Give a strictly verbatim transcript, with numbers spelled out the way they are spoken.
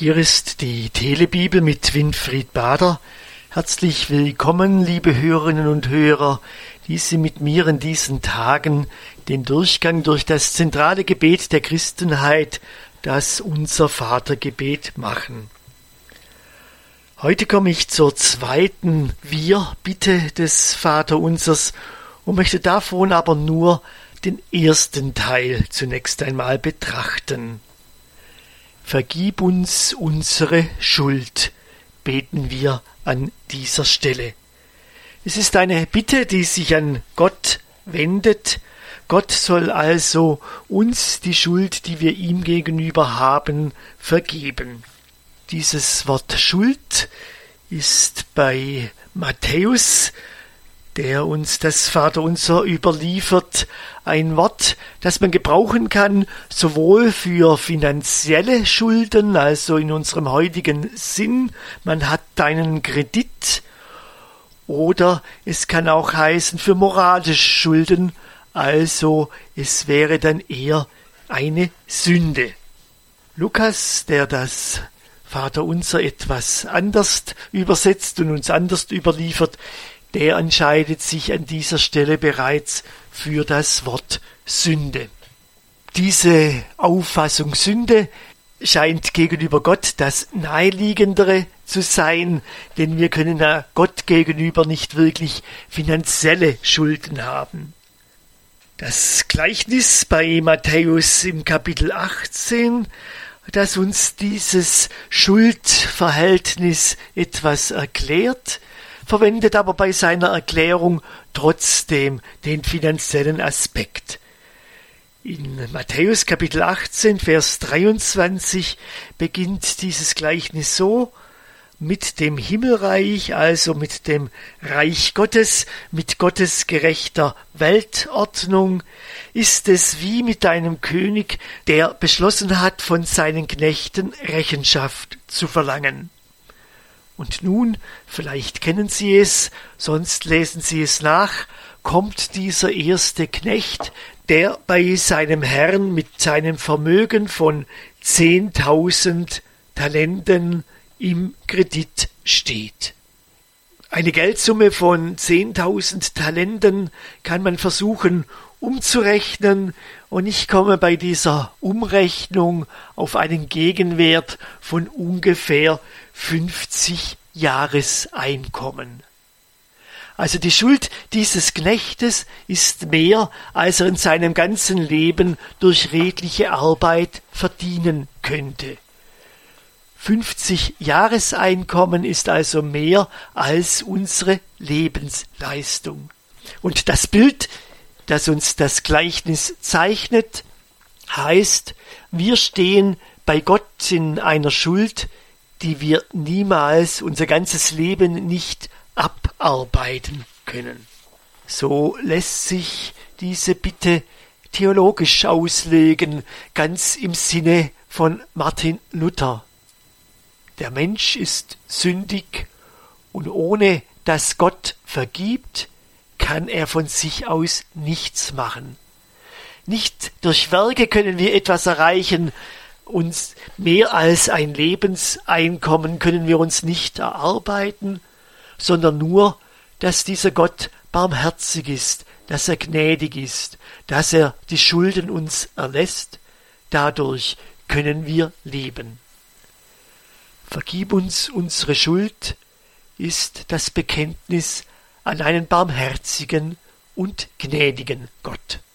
Hier ist die Telebibel mit Winfried Bader. Herzlich willkommen, liebe Hörerinnen und Hörer, die Sie mit mir in diesen Tagen den Durchgang durch das zentrale Gebet der Christenheit, das Unser-Vater-Gebet, machen. Heute komme ich zur zweiten Wir-Bitte des Vaterunsers und möchte davon aber nur den ersten Teil zunächst einmal betrachten. Vergib uns unsere Schuld, beten wir an dieser Stelle. Es ist eine Bitte, die sich an Gott wendet. Gott soll also uns die Schuld, die wir ihm gegenüber haben, vergeben. Dieses Wort Schuld ist bei Matthäus, der uns das Vaterunser überliefert, ein Wort, das man gebrauchen kann, sowohl für finanzielle Schulden, also in unserem heutigen Sinn, man hat einen Kredit, oder es kann auch heißen für moralische Schulden, also es wäre dann eher eine Sünde. Lukas, der das Vaterunser etwas anders übersetzt und uns anders überliefert, der entscheidet sich an dieser Stelle bereits für das Wort Sünde. Diese Auffassung Sünde scheint gegenüber Gott das Naheliegendere zu sein, denn wir können ja Gott gegenüber nicht wirklich finanzielle Schulden haben. Das Gleichnis bei Matthäus im Kapitel achtzehn, das uns dieses Schuldverhältnis etwas erklärt, verwendet aber bei seiner Erklärung trotzdem den finanziellen Aspekt. In Matthäus Kapitel achtzehn, Vers dreiundzwanzig beginnt dieses Gleichnis so: Mit dem Himmelreich, also mit dem Reich Gottes, mit Gottes gerechter Weltordnung, ist es wie mit einem König, der beschlossen hat, von seinen Knechten Rechenschaft zu verlangen. Und nun, vielleicht kennen Sie es, sonst lesen Sie es nach, kommt dieser erste Knecht, der bei seinem Herrn mit seinem Vermögen von zehntausend Talenten im Kredit steht. Eine Geldsumme von zehntausend Talenten kann man versuchen umzurechnen, und ich komme bei dieser Umrechnung auf einen Gegenwert von ungefähr fünfzig Jahreseinkommen. Also die Schuld dieses Knechtes ist mehr, als er in seinem ganzen Leben durch redliche Arbeit verdienen könnte. fünfzig Jahreseinkommen ist also mehr als unsere Lebensleistung. Und das Bild, das uns das Gleichnis zeichnet, heißt, wir stehen bei Gott in einer Schuld, die wir niemals unser ganzes Leben nicht abarbeiten können. So lässt sich diese Bitte theologisch auslegen, ganz im Sinne von Martin Luther. Der Mensch ist sündig, und ohne dass Gott vergibt, kann er von sich aus nichts machen. Nicht durch Werke können wir etwas erreichen, uns mehr als ein Lebenseinkommen können wir uns nicht erarbeiten, sondern nur, dass dieser Gott barmherzig ist, dass er gnädig ist, dass er die Schulden uns erlässt. Dadurch können wir leben. Vergib uns unsere Schuld ist das Bekenntnis an einen barmherzigen und gnädigen Gott.